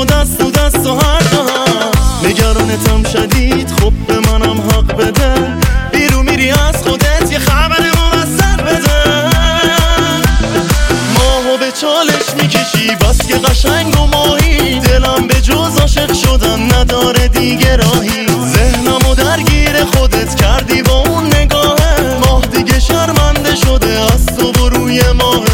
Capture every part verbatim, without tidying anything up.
دست تو دست و هر جا نگرانتم شدید، خب به منم حق بده. بیرو میری از خودت یه خبر موثق بده. ماهو به چالش میکشی بس که قشنگ و ماهی، دلم به جز عاشق شدن نداره دیگه راهی. ذهنمو درگیر خودت کردی با اون نگاهه، ماه دیگه شرمنده شده از تو و روی ماه.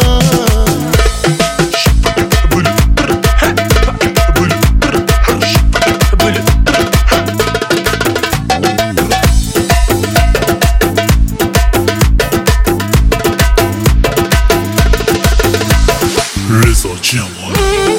رضا جمال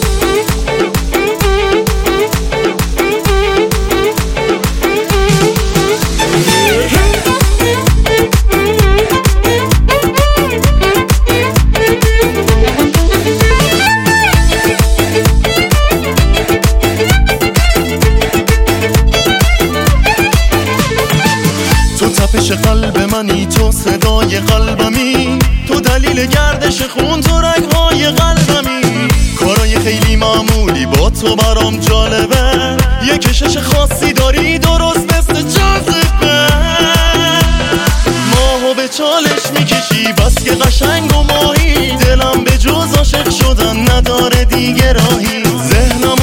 تو تپش قلب منی، تو صدای قلبمی، تو دلیل گردش خون، تو رگهای قلبمی. کارای خیلی معمولی با تو برام جالبه، یه کشش خاصی داری درست مثل جاذبه. ماهو به چالش میکشی بس که قشنگ و ماهی، دلم به جز عاشق شدن نداره دیگه راهی. ذهنم